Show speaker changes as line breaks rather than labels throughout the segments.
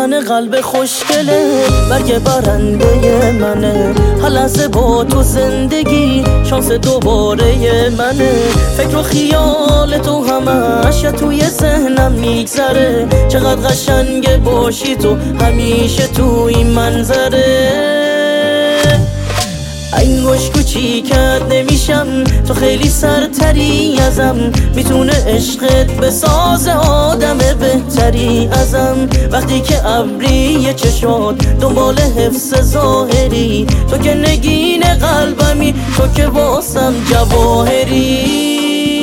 زن قلب خوشگله، برگ برنده منه، هر لحظه با تو زندگی شانس دوباره منه. فکر و خیال تو همش توی ذهنم میگذره، چقدر قشنگه باشی تو همیشه تو این منظره. انگوش کوچیکت نمیشم، تو خیلی سرتری ازم، میتونه عشقت بساز آدم بهتری ازم. وقتی که ابری چشات دنبال حفظ ظاهری، تو که نگین قلبمی، تو که واسم جواهری.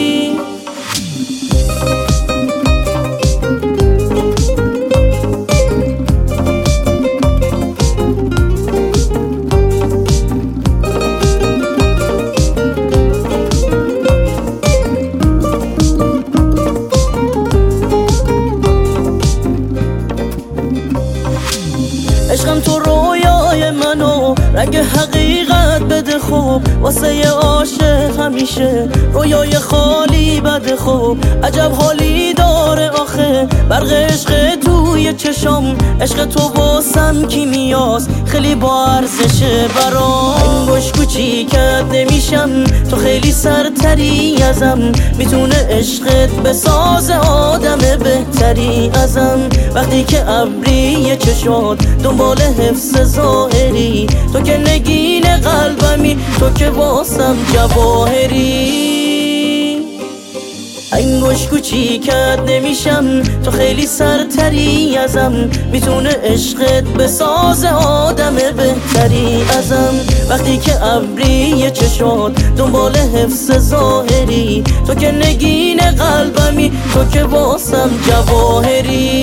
عشقم تو رویای منو رنگ حقیقت بده خوب، واسه عاشق همیشه رویای خالی بده خوب. عجب حالی داره آخه برق عشق توی چشم، عشق تو واسم کیمیاست خیلی با ارزشه برام. انگوش کوچیکت نمیشم، تو خیلی سرتری ازم، میتونه عشقت بساز آدم بهتری ازم. وقتی که ابری چشات دنبال حفظ ظاهری، تو که نگین قلبمی، تو که واسم جواهری. انگوش کوچیکت نمیشم، تو خیلی سرتری ازم، میتونه عشقت بساز آدم بهتری ازم. وقتی که ابری چشات دنبال حفظ ظاهری، تو که نگین قلبمی، تو که واسم جواهری.